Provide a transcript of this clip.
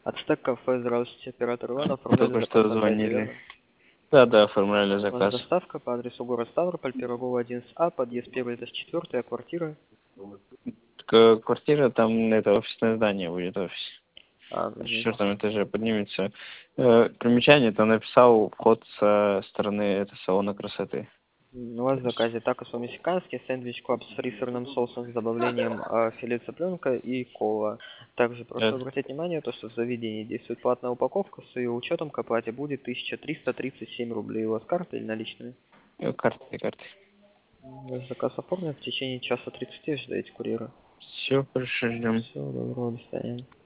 Ацтек кафе, здравствуйте, оператор Иван, оформляли Только заказ что на 5, звонили. верно? Да, оформляли У вас заказ. доставка по адресу город Ставрополь, Пирогова 11А, подъезд 1, этаж 4, квартира. Квартира там, это офисное здание будет, офис. В Значит, 4 этаже поднимется. Примечание там написал вход со стороны это салона красоты. у вас в заказе такос по-мексикански, сэндвич клаб с фрисерным соусом с добавлением филе цыпленка и кола. Также прошу обратить внимание, то, что в заведении действует платная упаковка, с ее учетом к оплате будет 1337 рублей. У вас карта или наличные? Карты. Ваш заказ оформлен, в течение часа 30 ждете курьера. Все, хорошо, ждем. Всего доброго, до свидания.